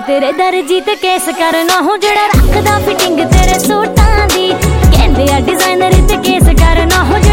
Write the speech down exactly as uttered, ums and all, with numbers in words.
तेरे दर्जी ते केस करना हो जड़ा रखदा फिटिंग तेरे सूटां दी कहंदे आ डिजाइनर ते केस करना हो